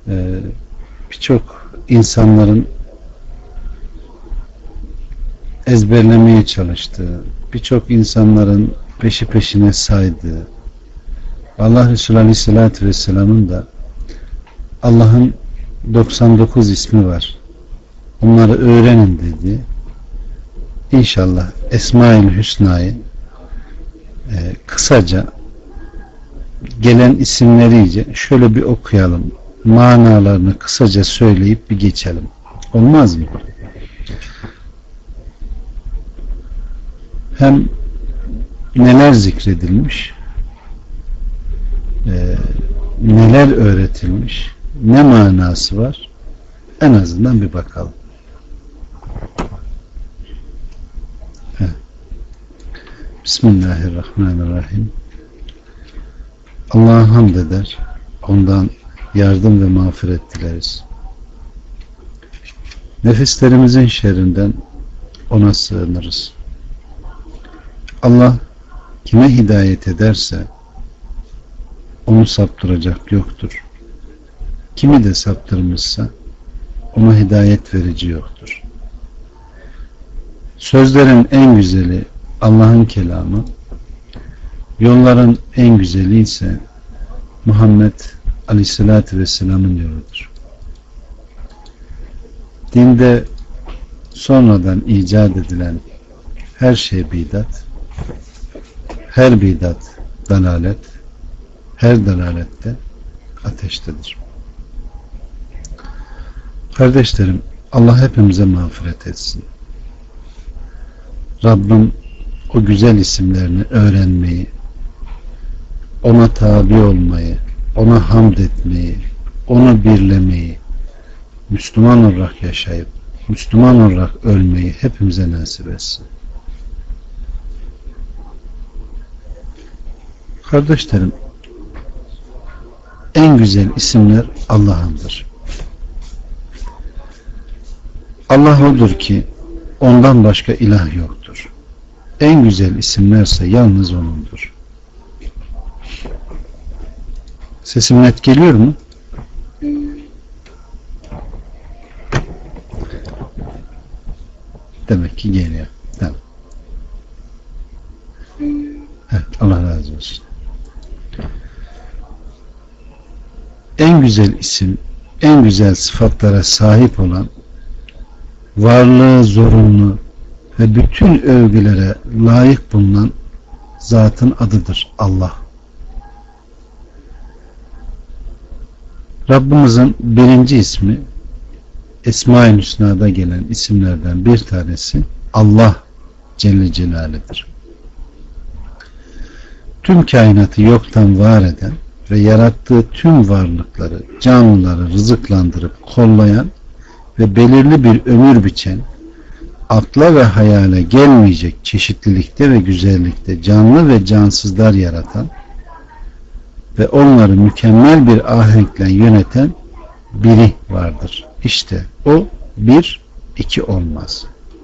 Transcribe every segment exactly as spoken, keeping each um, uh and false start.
Ee, birçok insanların ezberlemeye çalıştığı, birçok insanların peşi peşine saydığı, Allah Resulü Aleyhisselatü Vesselam'ın da Allah'ın doksan dokuz ismi var, onları öğrenin dedi. İnşallah Esma-ül Hüsna'yı e, kısaca gelen isimleri iyice şöyle bir okuyalım, manalarını kısaca söyleyip bir geçelim, olmaz mı? Hem neler zikredilmiş, e, neler öğretilmiş, ne manası var, en azından bir bakalım. Heh. Bismillahirrahmanirrahim. Allah'a hamd eder, ondan yardım ve mağfiret dileriz. Nefislerimizin şerrinden ona sığınırız. Allah kime hidayet ederse onu saptıracak yoktur. Kimi de saptırmışsa ona hidayet verici yoktur. Sözlerin en güzeli Allah'ın kelamı, yolların en güzeli ise Muhammed Aleyhisselatü Vesselam'ın yoludur. Dinde sonradan icat edilen her şey bidat, her bidat dalalet, her dalalette ateştedir. Kardeşlerim, Allah hepimize mağfiret etsin. Rabbim o güzel isimlerini öğrenmeyi, ona tabi olmayı, ona hamd etmeyi, onu birlemeyi, Müslüman olarak yaşayıp Müslüman olarak ölmeyi hepimize nasip etsin. Kardeşlerim, en güzel isimler Allah'ındır. Allah odur ki ondan başka ilah yoktur. En güzel isimlerse yalnız O'nundur. Sesim net geliyor mu? Demek ki geliyor. Tamam. Evet, Allah razı olsun. En güzel isim, en güzel sıfatlara sahip olan, varlığı zorunlu ve bütün övgülere layık bulunan zatın adıdır Allah. Rabbimizin birinci ismi, Esma-i Hüsna'da gelen isimlerden bir tanesi Allah Celle Celaluhu'dur. Tüm kainatı yoktan var eden ve yarattığı tüm varlıkları, canlıları rızıklandırıp kollayan ve belirli bir ömür biçen, akla ve hayale gelmeyecek çeşitlilikte ve güzellikte canlı ve cansızlar yaratan ve onları mükemmel bir ahenkle yöneten biri vardır. İşte o bir, iki olmaz.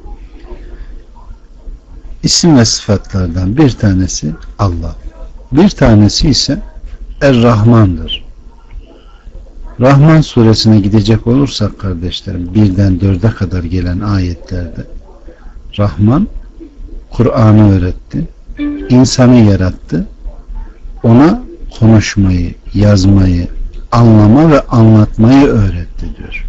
İsim ve sıfatlardan bir tanesi Allah. Bir tanesi ise Er-Rahman'dır. Rahman suresine gidecek olursak kardeşlerim, birden dörde kadar gelen ayetlerde Rahman Kur'an'ı öğretti, insanı yarattı, ona konuşmayı, yazmayı, anlama ve anlatmayı öğretti diyor.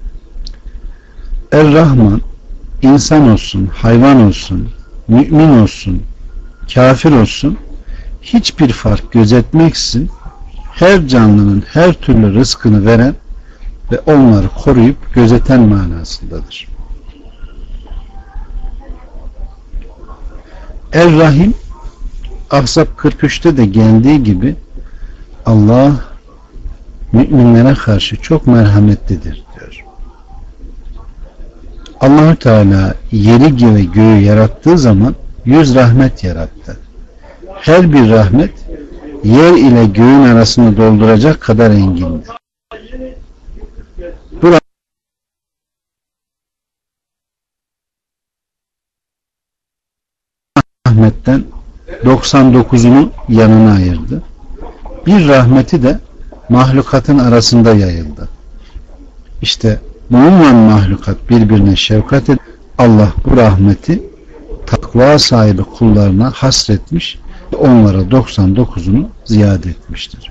Er-Rahman insan olsun, hayvan olsun, mümin olsun, kafir olsun, hiçbir fark gözetmeksizin her canlının her türlü rızkını veren ve onları koruyup gözeten manasındadır. Er-Rahim, Ahzab kırk üçte de geldiği gibi Allah müminlere karşı çok merhametlidir diyor. Allah-u Teala yeri ve göğü yarattığı zaman yüz rahmet yarattı. Her bir rahmet yer ile göğün arasını dolduracak kadar engindir. Bu rahmetten doksan dokuzunu yanına ayırdı. Bir rahmeti de mahlukatın arasında yayıldı. İşte bununla mahlukat birbirine şefkat et. Allah bu rahmeti takva sahibi kullarına hasretmiş ve onlara doksan dokuzunu ziyade etmiştir.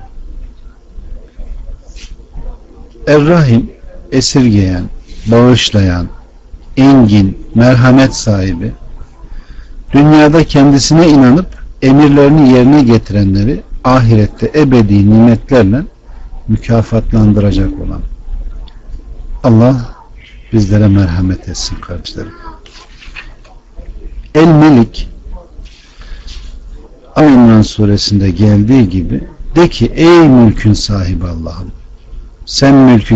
Er-Rahim, esirgeyen, bağışlayan, engin, merhamet sahibi, dünyada kendisine inanıp emirlerini yerine getirenleri ahirette ebedi nimetlerle mükafatlandıracak olan Allah bizlere merhamet etsin kardeşlerim. El-Melik, İmran suresinde geldiği gibi, de ki ey mülkün sahibi Allah'ım, sen mülkü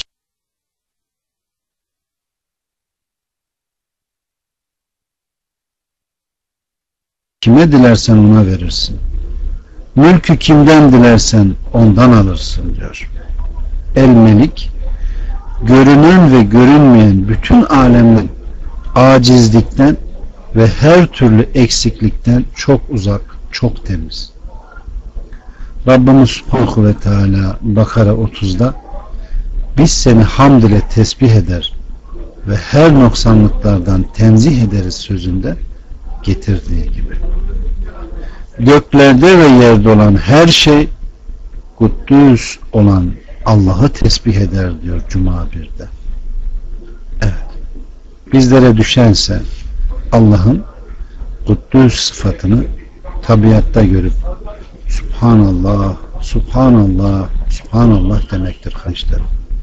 kime dilersen ona verirsin. Mülkü kimden dilersen ondan alırsın diyor. El-Melik, görünen ve görünmeyen bütün alemlerin acizlikten ve her türlü eksiklikten çok uzak, çok temiz. Rabbimiz Subhanahu ve Teala Bakara otuzda biz seni hamd ile tesbih eder ve her noksanlıklardan tenzih ederiz sözünde getirdiği gibi. Göklerde ve yerde olan her şey kuddüs olan Allah'ı tesbih eder diyor Cuma birde. Evet. Bizlere düşense Allah'ın kuddüs sıfatını tabiatta görüp Subhanallah, Subhanallah, Subhanallah demektir kardeşlerim.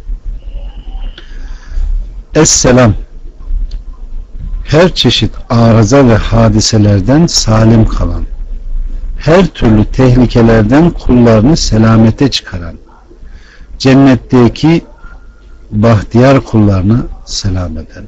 Esselam, her çeşit arıza ve hadiselerden salim kalan, her türlü tehlikelerden kullarını selamete çıkaran, cennetteki bahtiyar kullarına selam eden.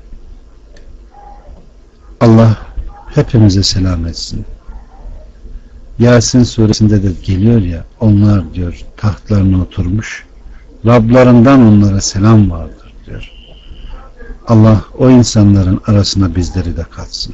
Allah hepimize selam etsin. Yasin suresinde de geliyor ya, onlar diyor tahtlarına oturmuş, Rablarından onlara selam vardır diyor. Allah o insanların arasına bizleri de katsın.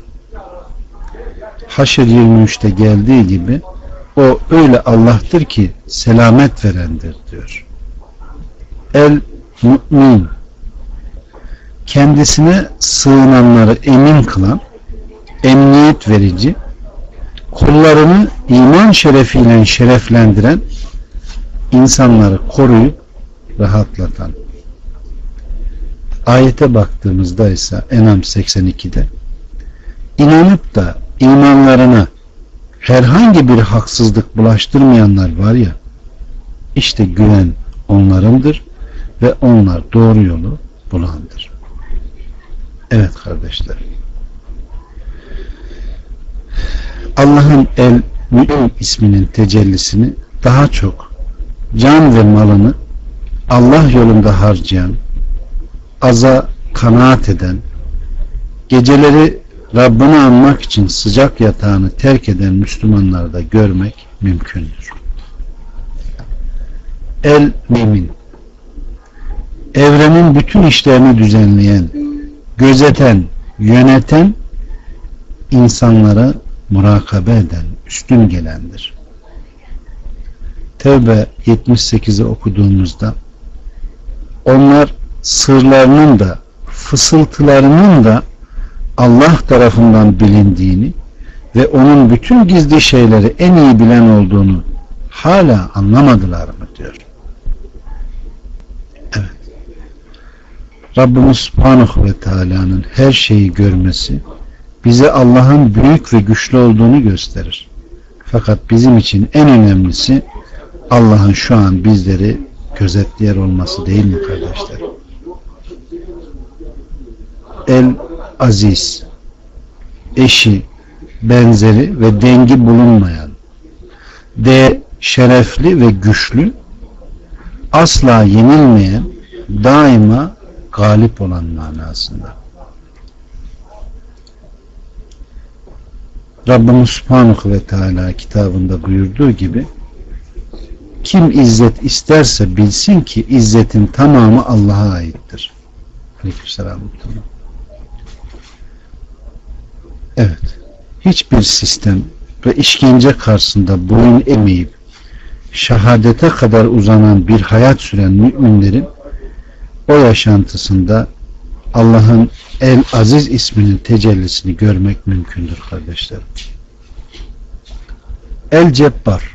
Haşr yirmi üçte geldiği gibi o öyle Allah'tır ki selamet verendir diyor. El-Mü'min, kendisine sığınanları emin kılan, emniyet verici, kullarını iman şerefiyle şereflendiren, insanları koruyup rahatlatan. Ayete baktığımızda ise En'am seksen ikide inanıp da imanlarına herhangi bir haksızlık bulaştırmayanlar var ya, işte güven onlarındır ve onlar doğru yolu bulandır. Evet kardeşler, Allah'ın El-Mü'min isminin tecellisini daha çok can ve malını Allah yolunda harcayan, aza kanaat eden, geceleri Rabbini anmak için sıcak yatağını terk eden Müslümanları da görmek mümkündür. El-Mümin, evrenin bütün işlerini düzenleyen, gözeten, yöneten, insanlara murakabe eden, üstün gelendir. Tevbe yetmiş sekizi okuduğumuzda onlar sırlarının da fısıltılarının da Allah tarafından bilindiğini ve onun bütün gizli şeyleri en iyi bilen olduğunu hala anlamadılar mı diyor. Evet. Rabbimiz Subhanahu ve Teala'nın her şeyi görmesi bize Allah'ın büyük ve güçlü olduğunu gösterir. Fakat bizim için en önemlisi Allah'ın şu an bizleri gözetleyen olması değil mi kardeşler? El-Aziz, eşi, benzeri ve dengi bulunmayan, de şerefli ve güçlü, asla yenilmeyen, daima galip olan manasında. Rabbimiz Subhanahu ve Teala kitabında buyurduğu gibi, kim izzet isterse bilsin ki izzetin tamamı Allah'a aittir. Aleykümselam. Evet. Hiçbir sistem ve işkence karşısında boyun eğmeyip şehadete kadar uzanan bir hayat süren müminlerin o yaşantısında Allah'ın El Aziz isminin tecellisini görmek mümkündür kardeşlerim. El Cebbar,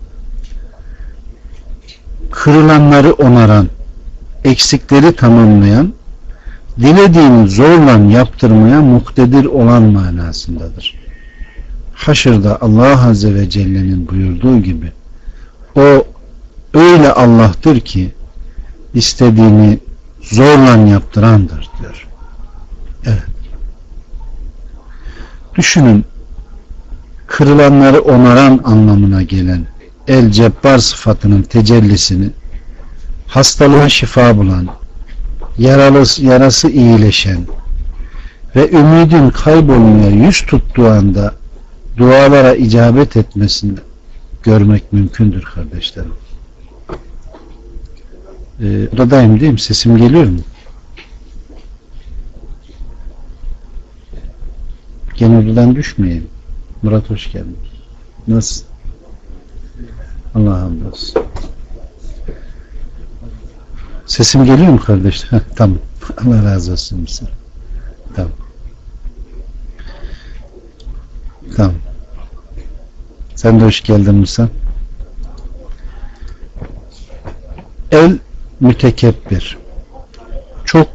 kırılanları onaran, eksikleri tamamlayan, dilediğini zorla yaptırmaya muktedir olan manasındadır. Haşr'da Allah Azze ve Celle'nin buyurduğu gibi o öyle Allah'tır ki istediğini zorla yaptırandır diyor. Evet. Düşünün, kırılanları onaran anlamına gelen El Cebbar sıfatının tecellisini hastalığa şifa bulan, yaralı, yarası iyileşen ve ümidin kaybolmaya yüz tuttuğu anda dualara icabet etmesini görmek mümkündür kardeşlerim. Ee, odadayım değil mi? Sesim geliyor mu? Gene odadan düşmeyin. Murat hoş geldin. Nasıl? Allah hamd olsun. Sesim geliyor mu kardeşler? Heh, tamam. Allah razı olsun Musa. Tamam. Tamam. Sen de hoş geldin Musa. El mütekebbir. Çok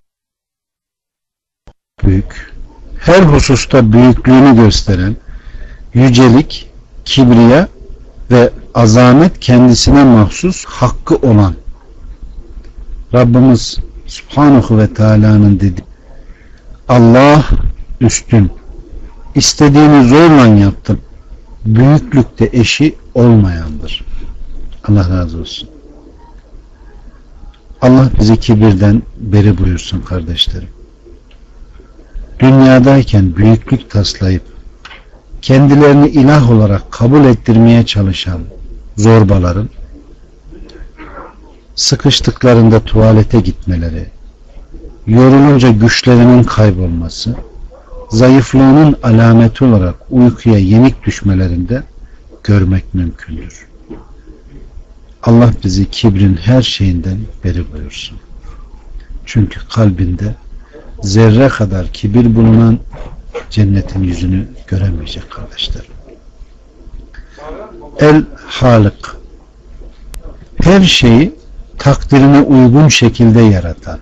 büyük. Her hususta büyüklüğünü gösteren yücelik, kibriya ve azamet kendisine mahsus hakkı olan Rabbimiz Subhanahu ve Teala'nın dedi, Allah üstün, istediğini zorla yaptım, büyüklükte eşi olmayandır. Allah razı olsun. Allah bizi kibirden beri buyursun kardeşlerim. Dünyadayken büyüklük taslayıp kendilerini ilah olarak kabul ettirmeye çalışan zorbaların sıkıştıklarında tuvalete gitmeleri, yorulunca güçlerinin kaybolması, zayıflığının alameti olarak uykuya yenik düşmelerinde görmek mümkündür. Allah bizi kibrin her şeyinden beri buyursun. Çünkü kalbinde zerre kadar kibir bulunan cennetin yüzünü göremeyecek kardeşler. El Halık, her şeyi takdirine uygun şekilde yaratan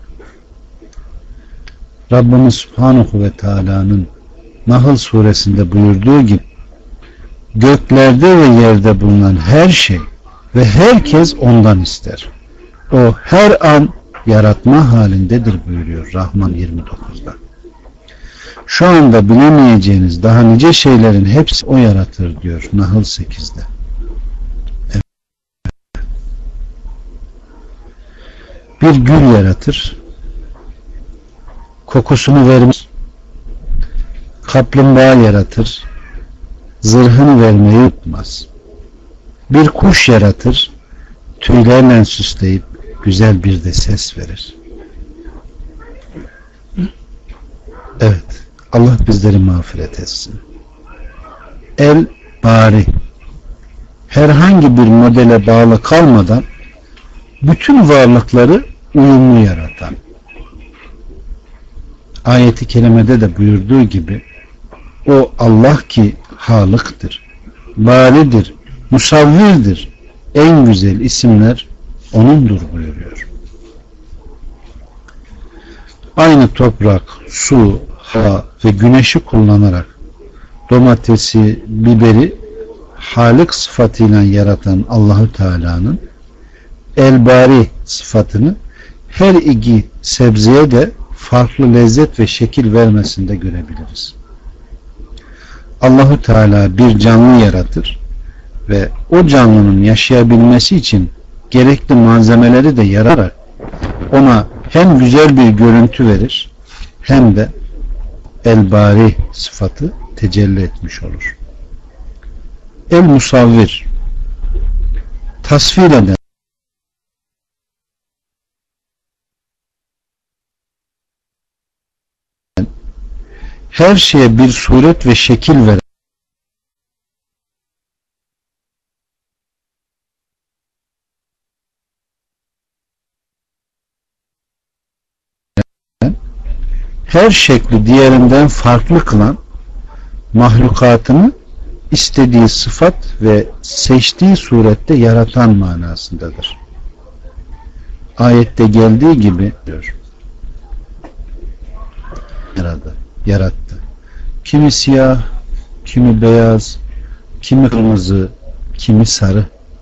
Rabbimiz Subhanahu ve Teala'nın Nahl suresinde buyurduğu gibi göklerde ve yerde bulunan her şey ve herkes ondan ister. O her an yaratma halindedir buyuruyor Rahman yirmi dokuzda. Şu anda bilemeyeceğiniz daha nice şeylerin hepsi o yaratır diyor Nahl sekizde. Evet. Bir gül yaratır, kokusunu vermez, kaplumbağa yaratır, zırhını vermeyi unutmaz. Bir kuş yaratır, tüylerle süsleyip güzel bir de ses verir. Evet, Allah bizleri mağfiret etsin. El Bari, herhangi bir modele bağlı kalmadan bütün varlıkları uyumlu yaratan. Ayet-i kerimede de buyurduğu gibi o Allah ki Halık'tır, Bari'dir, Musavvir'dir. En güzel isimler O'nundur buyuruyor. Aynı toprak, su, hava ve güneşi kullanarak domatesi, biberi Halık sıfatıyla yaratan Allahu Teala'nın El-Bari sıfatını her iki sebzeye de farklı lezzet ve şekil vermesinde görebiliriz. Allahu Teala bir canlı yaratır ve o canlının yaşayabilmesi için gerekli malzemeleri de yararak ona hem güzel bir görüntü verir hem de El-Bari sıfatı tecelli etmiş olur. El-Musavvir, tasvir eden, her şeye bir suret ve şekil veren, her şekli diğerinden farklı kılan, mahlukatını istediği sıfat ve seçtiği surette yaratan manasındadır. Ayette geldiği gibi diyor. Yaradı, yarattı. Kimi siyah, kimi beyaz, kimi kırmızı, kimi sarı.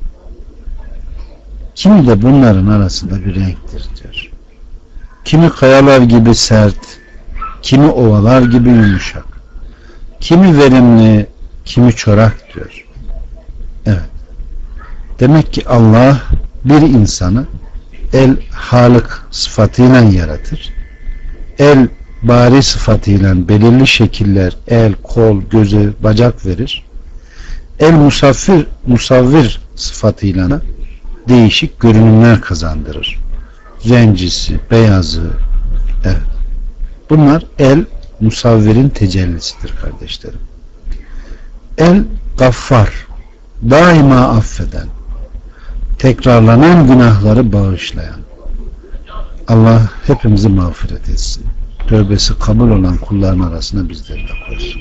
Kimi de bunların arasında bir renktir diyor. Kimi kayalar gibi sert, kimi ovalar gibi yumuşak. Kimi verimli, kimi çorak diyor. Evet. Demek ki Allah bir insanı el halık sıfatıyla yaratır. El bari sıfatıyla belirli şekiller, el, kol, göze, bacak verir. El musavvir, musavvir sıfatıyla değişik görünümler kazandırır. Rencisi, beyazı, evet. Bunlar el musavvirin tecellisidir kardeşlerim. El gaffar, daima affeden, tekrarlanan günahları bağışlayan. Allah hepimizi mağfiret etsin. Tövbesi kabul olan kulların arasına bizleri de koysun.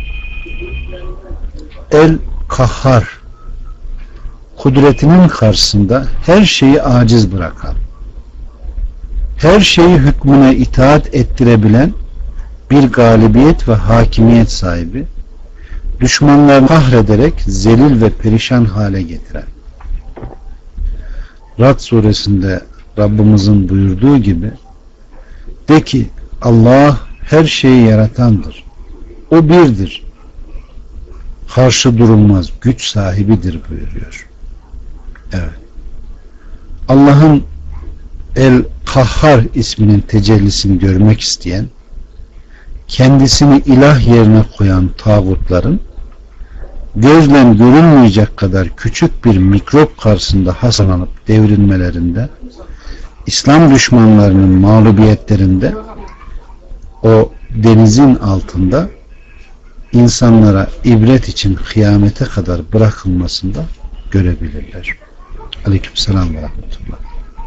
El kahhar, kudretinin karşısında her şeyi aciz bırakan, her şeyi hükmüne itaat ettirebilen bir galibiyet ve hakimiyet sahibi, düşmanlarını kahrederek zelil ve perişan hale getiren. Rad suresinde Rabbimizin buyurduğu gibi, de ki Allah her şeyi yaratandır. O birdir. Karşı durulmaz güç sahibidir buyuruyor. Evet. Allah'ın El Kahhar isminin tecellisini görmek isteyen, kendisini ilah yerine koyan tağutların gözle görünmeyecek kadar küçük bir mikrop karşısında hastalanıp devrilmelerinde, İslam düşmanlarının mağlubiyetlerinde, o denizin altında insanlara ibret için kıyamete kadar bırakılmasında görebilirler. Aleykümselam ve rahmetullah.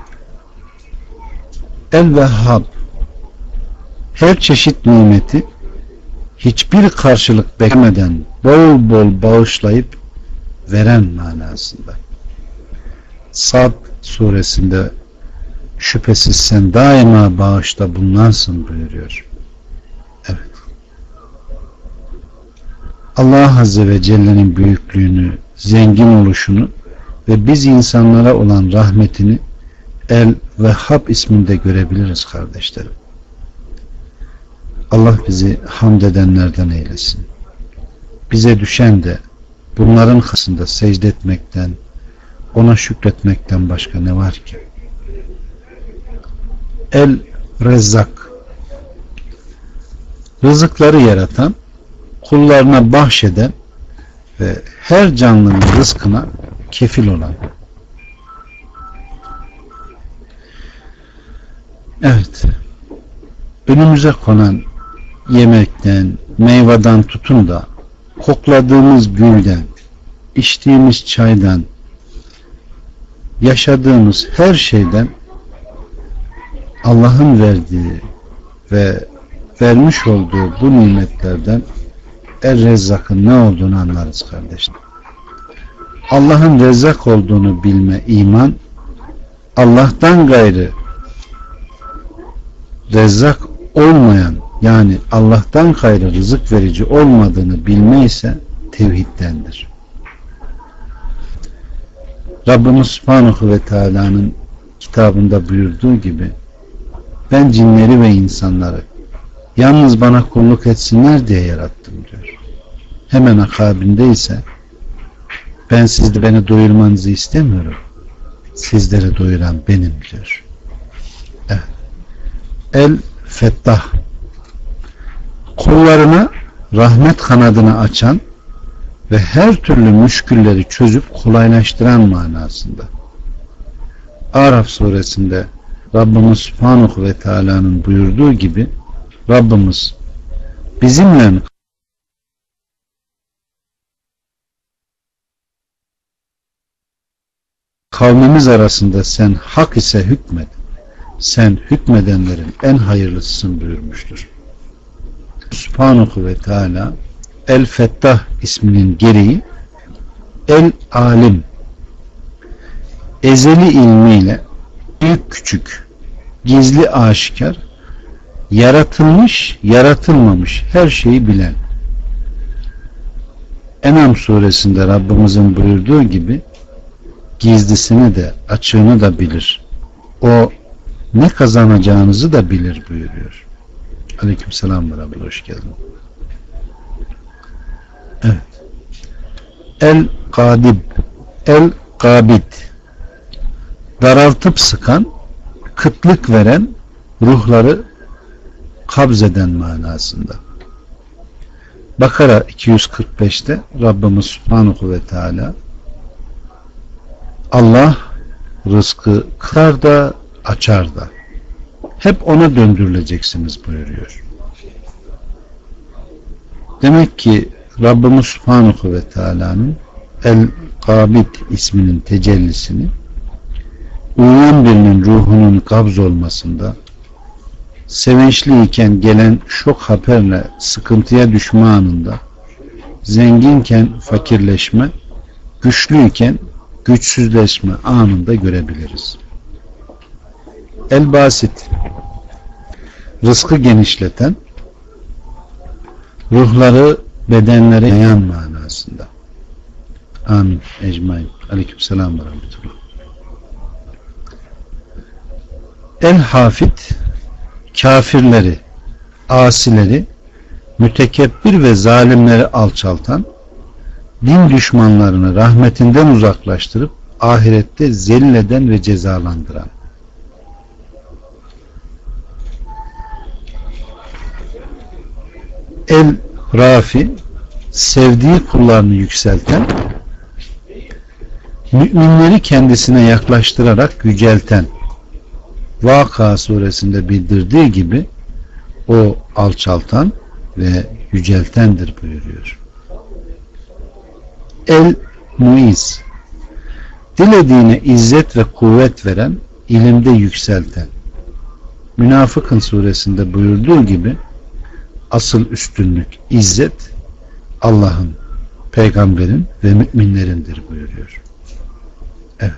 El-Vehhab, her çeşit nimeti hiçbir karşılık beklemeden bol bol bağışlayıp veren manasında. Sad suresinde şüphesiz sen daima bağışta bulunansın buyuruyor. Evet. Allah Azze ve Celle'nin büyüklüğünü, zengin oluşunu ve biz insanlara olan rahmetini El-Vehhab isminde görebiliriz kardeşlerim. Allah bizi hamd edenlerden eylesin. Bize düşen de bunların karşısında secde etmekten, ona şükretmekten başka ne var ki? El-Rezzak, rızıkları yaratan, kullarına bahşeden ve her canlının rızkına kefil olan. Evet, önümüze konan yemekten, meyveden tutun da kokladığımız gülden, içtiğimiz çaydan, yaşadığımız her şeyden Allah'ın verdiği ve vermiş olduğu bu nimetlerden Er-Rezzak'ın ne olduğunu anlarız kardeşler. Allah'ın Rezzak olduğunu bilme iman, Allah'tan gayrı Rezzak olmayan, yani Allah'tan gayrı rızık verici olmadığını bilme ise tevhiddendir. Rabbimiz Subhanahu ve Teala'nın kitabında buyurduğu gibi, ben cinleri ve insanları yalnız bana kulluk etsinler diye yarattım diyor. Hemen akabinde ise ben sizde beni doyurmanızı istemiyorum, sizleri doyuran benim diyor. Evet. El-Fettah, kullarına rahmet kanadını açan ve her türlü müşkülleri çözüp kolaylaştıran manasında. Araf suresinde Rabbimiz Subhanahu ve Teala'nın buyurduğu gibi, Rabbimiz bizimle kavmimiz arasında sen hak ise hükmet, sen hükmedenlerin en hayırlısısın buyurmuştur. Subhanahu ve Teala El Fettah isminin gereği El Alim, ezeli ilmiyle büyük küçük, gizli aşikar, yaratılmış yaratılmamış her şeyi bilen. En'am suresinde Rabbimizin buyurduğu gibi gizlisini de açığını da bilir. O ne kazanacağınızı da bilir buyuruyor. Aleykümselam ve Rabbi, hoş geldin. Evet. El Kadib, El Kabid, daraltıp sıkan, kıtlık veren, ruhları kabzeden manasında. Bakara iki yüz kırk beşte Rabbimiz Subhanahu ve Teala Allah rızkı kırar da açar da hep ona döndürüleceksiniz buyuruyor. Demek ki Rabbimiz Subhanahu ve Teala'nın El Kabid isminin tecellisini uyuyan birinin ruhunun kabz olmasında, sevinçliyken gelen şok haberle sıkıntıya düşme anında, zenginken fakirleşme, güçlüyken güçsüzleşme anında görebiliriz. El-Basit, rızkı genişleten, ruhları bedenlere yayan manasında. Amin. Ecmaîn. Aleykümselam ve rahmetullah. El-Hafid, kafirleri, asileri, mütekebbir ve zalimleri alçaltan, din düşmanlarını rahmetinden uzaklaştırıp ahirette zelil eden ve cezalandıran. El-Rafi, sevdiği kullarını yükselten, müminleri kendisine yaklaştırarak yücelten. Vaka suresinde bildirdiği gibi o alçaltan ve yüceltendir buyuruyor. El-Muiz, dilediğine izzet ve kuvvet veren, ilimde yükselten. Münafıkın suresinde buyurduğu gibi asıl üstünlük, izzet Allah'ın, peygamberin ve müminlerindir buyuruyor. Evet.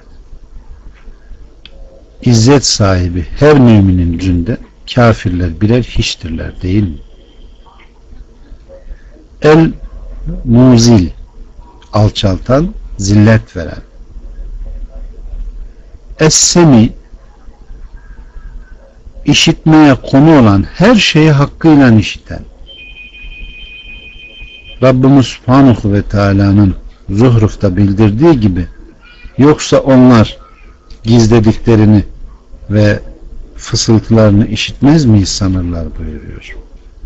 İzzet sahibi her müminin yüzünde kafirler birer hiçtirler değil mi? El-Muzil, alçaltan, zillet veren. Es-Semi, işitmeye konu olan her şeyi hakkıyla işiten. Rabbimiz Subhanahu ve Teala'nın Zuhruf'ta bildirdiği gibi, yoksa onlar gizlediklerini ve fısıltılarını işitmez miyiz sanırlar buyuruyor.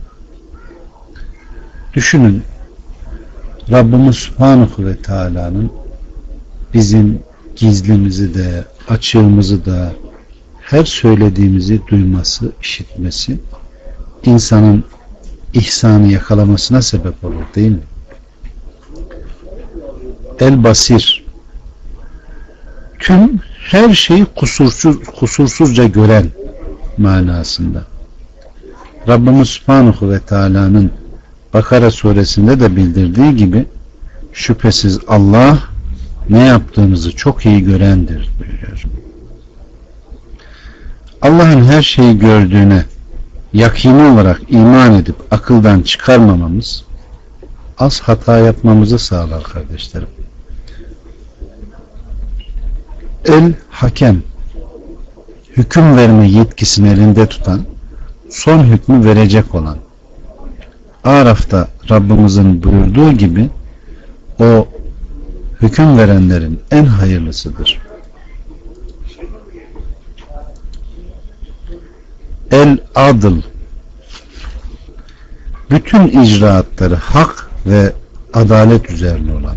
Düşünün, Rabbimiz Subhanahu ve Teala'nın bizim gizlimizi de açığımızı da her söylediğimizi duyması, işitmesi insanın ihsanı yakalamasına sebep olur değil mi? El-Basir, tüm her şeyi kusursuz, kusursuzca gören manasında. Rabbimiz Subhanahu ve Teala'nın Bakara suresinde de bildirdiği gibi şüphesiz Allah ne yaptığınızı çok iyi görendir buyuruyor. Allah'ın her şeyi gördüğüne yakini olarak iman edip akıldan çıkarmamamız az hata yapmamızı sağlar kardeşlerim. El-Hakem, hüküm verme yetkisini elinde tutan, son hükmü verecek olan. Araf'ta Rabbimizin buyurduğu gibi o hüküm verenlerin en hayırlısıdır. El-Adıl, bütün icraatları hak ve adalet üzerine olan.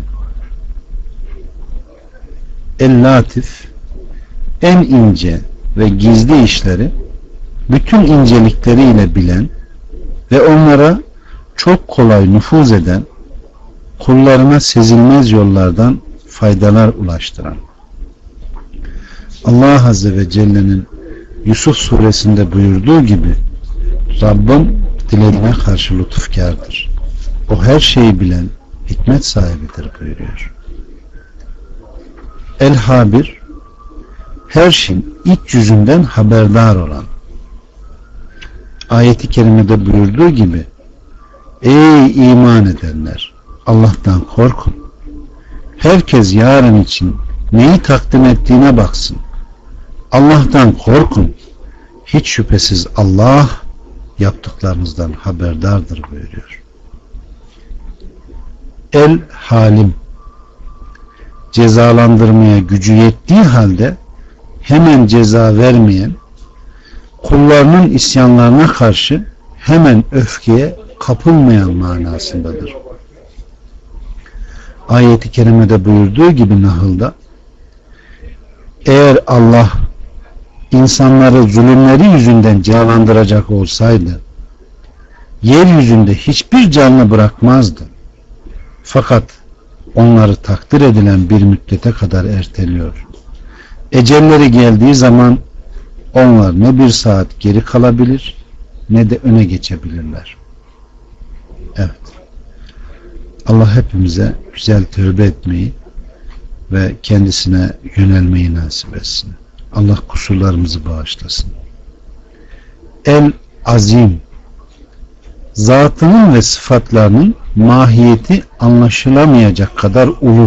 El-Latif, en ince ve gizli işleri bütün incelikleriyle bilen ve onlara çok kolay nüfuz eden, kullarına sezilmez yollardan faydalar ulaştıran. Allah Azze ve Celle'nin Yusuf suresinde buyurduğu gibi Rabbim dilediğine karşı lütufkardır. O her şeyi bilen, hikmet sahibidir buyuruyor. El-Habir, her şeyin iç yüzünden haberdar olan. Ayet-i kerimede buyurduğu gibi, ey iman edenler, Allah'tan korkun. Herkes yarın için neyi takdim ettiğine baksın. Allah'tan korkun. Hiç şüphesiz Allah yaptıklarınızdan haberdardır buyuruyor. El-Halim, cezalandırmaya gücü yettiği halde hemen ceza vermeyen, kullarının isyanlarına karşı hemen öfkeye kapılmayan manasındadır. Ayet-i kerimede buyurduğu gibi Nahıl'da, eğer Allah insanları zulümleri yüzünden cezalandıracak olsaydı yeryüzünde hiçbir canlı bırakmazdı. Fakat onları takdir edilen bir müddete kadar erteliyor. Ecelleri geldiği zaman onlar ne bir saat geri kalabilir ne de öne geçebilirler. Evet. Allah hepimize güzel tövbe etmeyi ve kendisine yönelmeyi nasip etsin. Allah kusurlarımızı bağışlasın. El-Azim, zatının ve sıfatlarının mahiyeti anlaşılamayacak kadar ulu.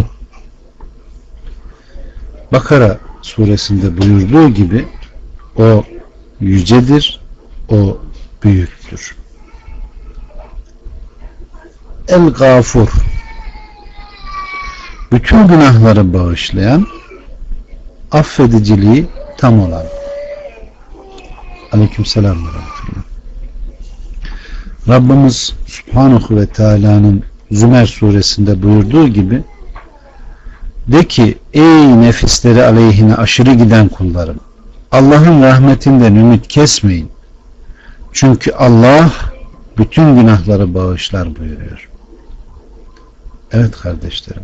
Bakara suresinde buyurduğu gibi o yücedir, o büyüktür. El-Gafur, bütün günahları bağışlayan, affediciliği tam olan. Aleykümselam ve rahmetullah. Rabbimiz Subhanahu ve Teala'nın Zümer suresinde buyurduğu gibi, de ki ey nefisleri aleyhine aşırı giden kullarım, Allah'ın rahmetinden ümit kesmeyin. Çünkü Allah bütün günahları bağışlar buyuruyor. Evet kardeşlerim.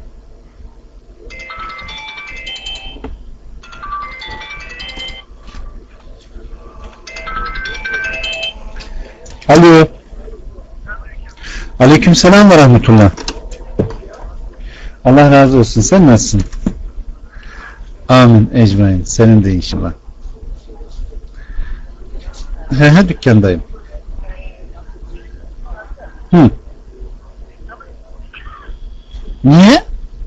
Alo. Aleykümselam ve rahmetullah. Allah razı olsun. Sen nasılsın? Amin ecmaîn. Senin de inşallah. He he, dükkandayım. Hı. Niye?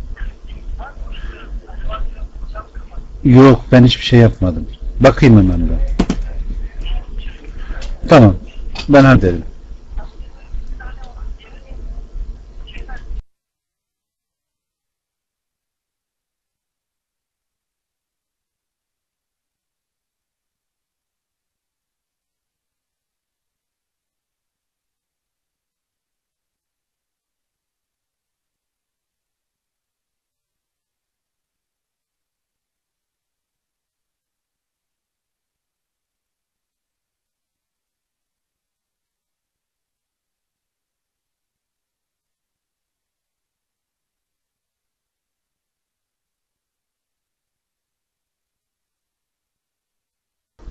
Yok, ben hiçbir şey yapmadım. Bakayım hemen ben. Tamam. Ben hallederim.